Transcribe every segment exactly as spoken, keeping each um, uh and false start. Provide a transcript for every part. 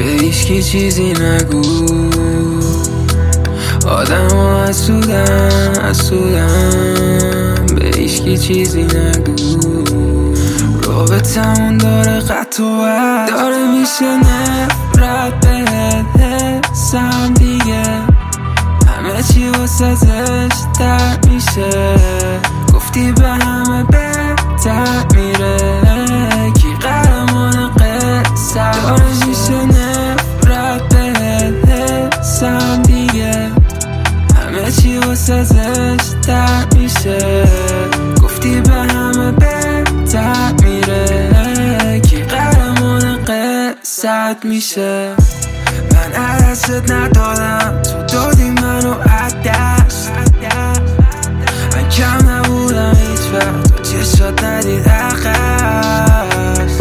به هیچکی چیزی نگو. آدم ها حسودن حسودن، به هیچکی چیزی نگو. رابطمون داره قط و وط، داره میشه نفرت بهت حسم دیگه. همه چی واسه زشتر میشه، گفتی به همه بهتر میره. کی قهرمان قصه؟ داره میشه نفرت بهت حسم دیگه. همه چی واسه زشتر میشه، گفتی به همه بهتر میره. کی قهرمان قصت میشه؟ من عدست ندادم، تو دادی منو عدست. من کم نبودم هیچ وقت، تو چشات ندید عقص.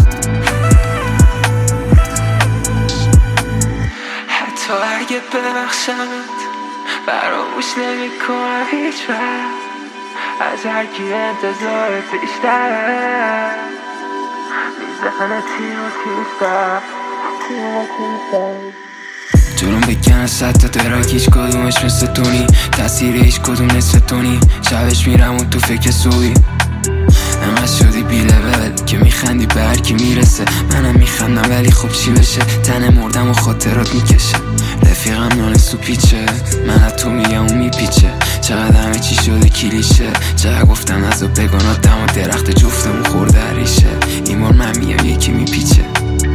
حتی اگه ببخشمت فراموش نمی کنم هیچ وقت. از هر کی انتظارت بیشتره، میزنه تیر و تیزتر تیر و تیزتر. جلوم بگن صد تا تراک، هیچ کدومش مثل تونی. تاثیر هیچ کدوم نصف تونی. شبش میرم و تو فکر سوی. انقدر شدی بی لول که میخندی به هر کی میرسه. منم میخندم ولی خوب چی بشه؟ تن مردم و خاطرات میکشه. رفیقم نانستو پیچه، من از تو میگم و میپیچه. چقدر همه چی شده کلیشه، چقدر گفتم از و بگانا دم و درخت جفتمون خورده هریشه. این بار من میگم یکی میپیچه،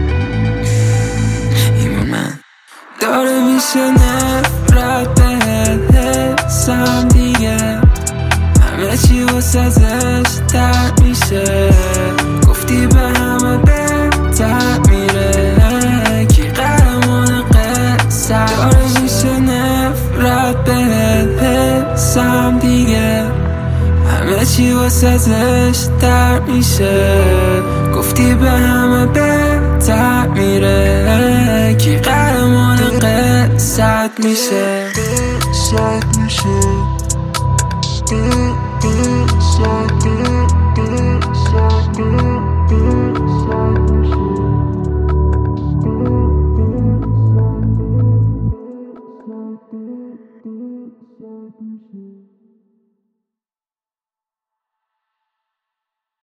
این بار من. داره میشه نفرت بهت حسم دیگه. همه چی واسه زشتر میشه، گفتی به همه بهتر میره. کی قهرمان قصه؟ داره میشه نفرت بهت حسم دیگه. همه چی واسه زشتر میشه، گفتی به همه بهتر میره. کی قهرمان قصت میشه؟